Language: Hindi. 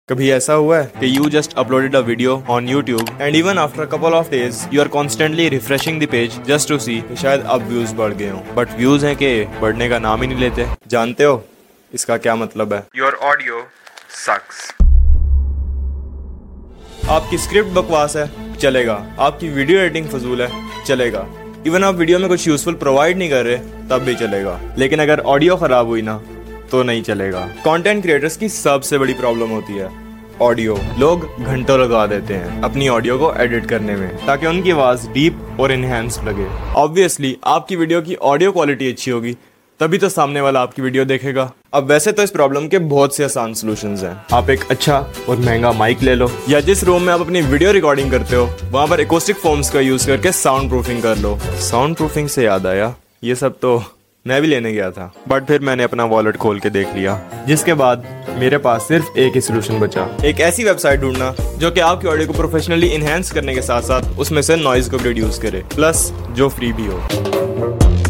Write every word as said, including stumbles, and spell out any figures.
कभी ऐसा हुआ है कि you just uploaded a video on YouTube and even after a couple of days you are constantly refreshing the page just to see कि शायद अब views बढ़ गए हों, but views हैं कि बढ़ने का नाम ही नहीं लेते। जानते हो इसका क्या मतलब है? Your audio sucks। आपकी स्क्रिप्ट बकवास है, चलेगा। आपकी वीडियो एडिटिंग फजूल है, चलेगा। इवन आप वीडियो में कुछ यूजफुल प्रोवाइड नहीं कर रहे तब भी चलेगा। लेकिन अगर ऑडियो खराब हुई ना तो नहीं चलेगा। कंटेंट क्रिएटर्स की सबसे बड़ी प्रॉब्लम होती है ऑडियो। लोग घंटों लगा देते हैं अपनी ऑडियो को एडिट करने में ताकि उनकी आवाज डीप और इनहेंस लगे। ऑब्वियसली आपकी वीडियो की ऑडियो क्वालिटी अच्छी होगी तभी तो सामने वाला आपकी वीडियो देखेगा। अब वैसे तो इस प्रॉब्लम के बहुत से आसान सॉल्यूशंस हैं। आप एक अच्छा और महंगा माइक ले लो, या जिस रूम में आप अपनी वीडियो रिकॉर्डिंग करते हो वहां पर एकॉस्टिक फोम्स का यूज करके साउंड प्रूफिंग कर लो। साउंड प्रूफिंग से याद आया, ये सब तो मैं भी लेने गया था, बट फिर मैंने अपना वॉलेट खोल के देख लिया, जिसके बाद मेरे पास सिर्फ एक ही सोल्यूशन बचा। एक ऐसी वेबसाइट ढूंढना जो कि आपकी ऑडियो को प्रोफेशनली इनहेंस करने के साथ साथ उसमें से नॉइज को भी रिड्यूस करे, प्लस जो फ्री भी हो।